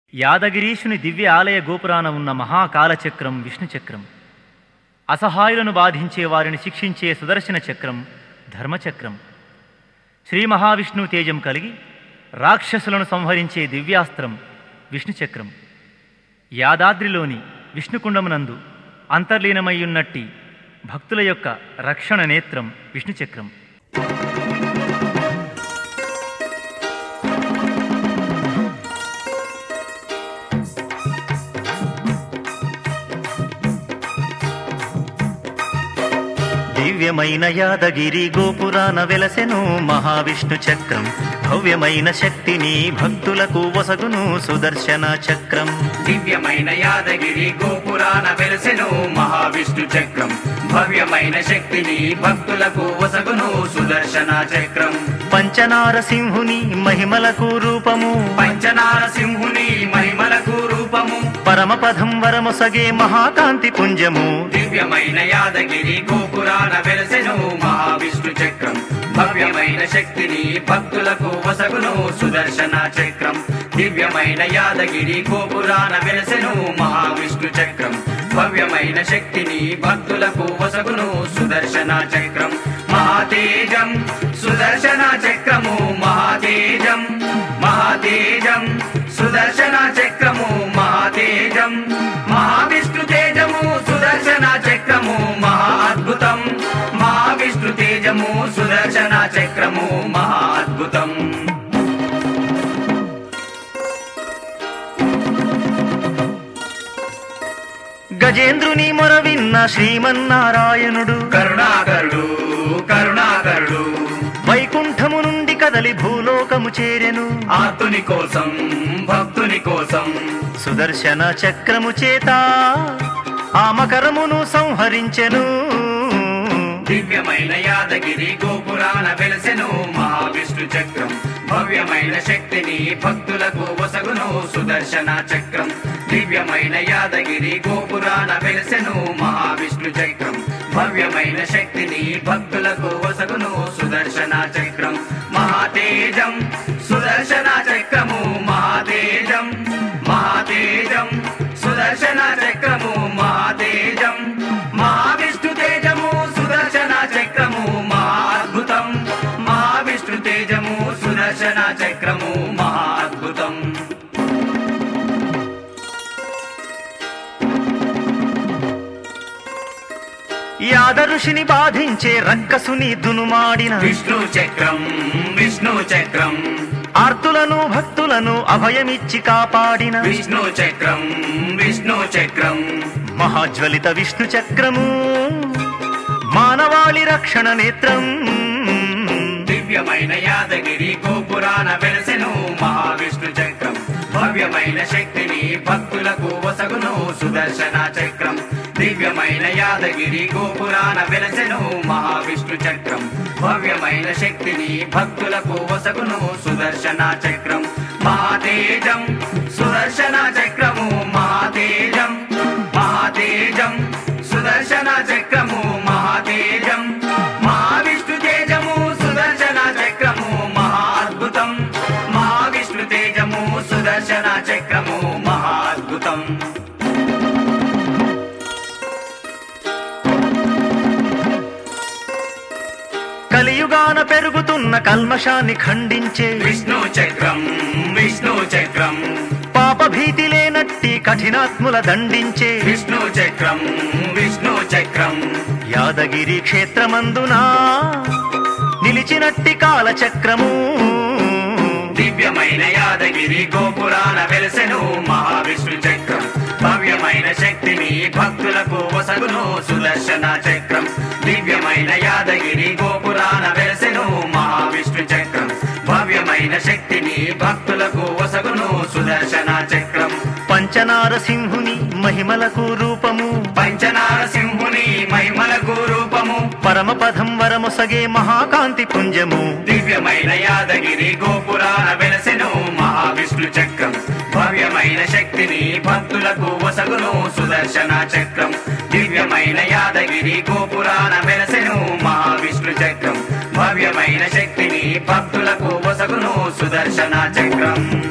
యాదగిరీశుని దివ్య ఆలయ గోపురాన ఉన్న మహాకాలచక్రం విష్ణుచక్రం, అసహాయులను బాధించే వారిని శిక్షించే సుదర్శన చక్రం ధర్మచక్రం, శ్రీ మహావిష్ణువు తేజం కలిగి రాక్షసులను సంహరించే దివ్యాస్త్రం విష్ణుచక్రం, యాదాద్రిలోని విష్ణుకుండమునందు అంతర్లీనమయ్యున్నట్టి భక్తుల యొక్క రక్షణ నేత్రం విష్ణుచక్రం. దివ్యమైన యాదగిరి గోపురాన వెలసెను మహావిష్ణు చక్రం, భవ్యమైన శక్తిని భక్తులకు వసగును సుదర్శన చక్రం. దివ్యమైన యాదగిరి గోపురాన వెలసెను మహావిష్ణు చక్రం, భవ్యమైన శక్తిని భక్తులకు వసగును సుదర్శన చక్రం. పంచనారసింహుని మహిమలకు రూపము, పంచనారసింహుని మహిమలకు రూపము, పరమపదం వరమొసగే మహాకాంతి పుంజము. దివ్యమైన యాదగిరి గోపురాన వెలసెను మహావిష్ణు చక్రం, భవ్యమైన శక్తిని భక్తులకు వసగును సుదర్శన చక్రం. దివ్యమైన యాదగిరి గోపురాన వెలసెను మహావిష్ణు చక్రం, భవ్యమైన శక్తిని భక్తులకు వసగును సుదర్శన చక్రం. మహాతేజం సుదర్శన చక్రము, మహాతేజం మహాతేజం సుదర్శన చక్రము, మహాతేజం మహావిష్ణు తేజము సుదర్శన చక్రము, మహా అద్భుతం మహావిష్ణు తేజము సుదర్శన చక్రము, మహా అద్భుతం. గజేంద్రుని మొర విన్న శ్రీమన్నారాయణుడు కరుణాకరుడు కరుణాకరుడు, వైకుంఠము నుండి కదలి భూలోకము చేరెను ఆర్తుని కోసం భక్తుని కోసం. సుదర్శన చక్రము చేత ఆ మకరమును సంహరించెను. దివ్యమైన యాదగిరి గోపురాన వెలసెను మహావిష్ణు చక్రం, భవ్యమైన శక్తిని భక్తులకు వసగును సుదర్శన చక్రం. దివ్యమైన యాదగిరి గోపురాన వెలసెను మహావిష్ణు చక్రం, భవ్యమైన శక్తిని భక్తులకు వసగును సుదర్శన చక్రం. మహాతేజం సుదర్శన చక్రము, మహాతేజం మహాతేజం సుదర్శన చక్రము, మహాతేజం మహావిష్ణు తేజము సుదర్శన చక్రము, మహా అద్భుతం మహావిష్ణు తేజము సుదర్శన చక్రము, మహా అద్భుతం. యాదఋషిని బాధించే రక్కసుని దునుమాడిన విష్ణు చక్రం విష్ణు చక్రం, ఆర్తులను భక్తులను అభయమిచ్చి కాపాడిన విష్ణు చక్రం విష్ణు చక్రం. మహాజ్వలిత విష్ణు చక్రము మానవాళి రక్షణ నేత్రం. దివ్యమైన యాదగిరి గోపురాన వెలసెను మహావిష్ణు చక్రం, భవ్యమైన శక్తిని భక్తులకు వసగును సుదర్శన చక్రం. దివ్యమైన యాదగిరి గోపురాన వెలసెను మహావిష్ణు చక్రం, భవ్యమైన శక్తిని భక్తులకు వసగును సుదర్శన చక్రం. మహాతేజం సుదర్శన చక్రము, మహాతేజం మహాతేజం సుదర్శన చక్రము, మహాతేజం మహావిష్ణు తేజము సుదర్శన చక్రము, మహా అద్భుతం మహావిష్ణు తేజము సుదర్శన చక్రము, మహా అద్భుతం. కలియుగాన పెరుగుతున్న కల్మషాన్ని ఖండించే విష్ణు చక్రం విష్ణు చక్రం, పాప భీతి లేనట్టి కఠినాత్ముల దండించే విష్ణు చక్రం విష్ణు చక్రం. యాదగిరి క్షేత్రమందున నిలిచినట్టి కాలచక్రము. దివ్యమైన యాదగిరి గోపురాన వెలసెను మహావిష్ణు చక్రం, భవ్యమైన శక్తిని భక్తులకు వసగును సుదర్శన చక్రం. దివ్యమైన యాదగిరి గోపురాన వెలసెను మహావిష్ణు చక్రం, భవ్యమైన శక్తిని భక్తులకు వసగును సుదర్శన చక్రం. పంచనారసింహుని మహిమలకు రూపము, పంచనారసింహుని మహిమలకు రూపము, పరమపదం వరమొసగే మహాకాంతి పుంజము. దివ్యమైన యాదగిరి గోపురాన వెలసెను మహావిష్ణు చక్రం, భవ్యమైన శక్తిని భక్తులకు వసగును సుదర్శన చక్రం. దివ్యమైన యాదగిరి గోపురాన వెలసెను మహావిష్ణు చక్రం, భవ్యమైన శక్తిని భక్తులకు వసగును సుదర్శన చక్రం.